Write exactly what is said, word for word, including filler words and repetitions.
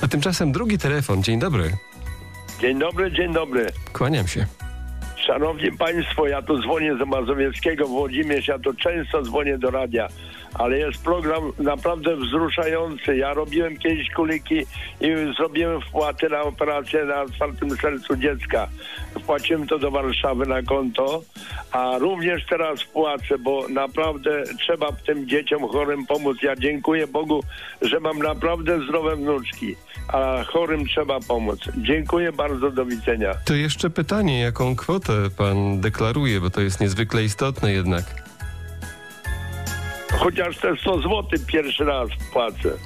A tymczasem drugi telefon. Dzień dobry. Dzień dobry, dzień dobry. Kłaniam się. Szanowni Państwo, ja tu dzwonię z Mazowieckiego, Włodzimierz, ja tu często dzwonię do radia, ale jest program naprawdę wzruszający. Ja robiłem kiedyś kuliki i zrobiłem wpłaty na operację na otwartym sercu dziecka. Wpłaciłem to do Warszawy na konto, a również teraz płacę, bo naprawdę trzeba tym dzieciom chorym pomóc. Ja dziękuję Bogu, że mam naprawdę zdrowe wnuczki, a chorym trzeba pomóc. Dziękuję bardzo, do widzenia. To jeszcze pytanie, jaką kwotę pan deklaruje, bo to jest niezwykle istotne jednak. Chociaż te sto złotych pierwszy raz płacę.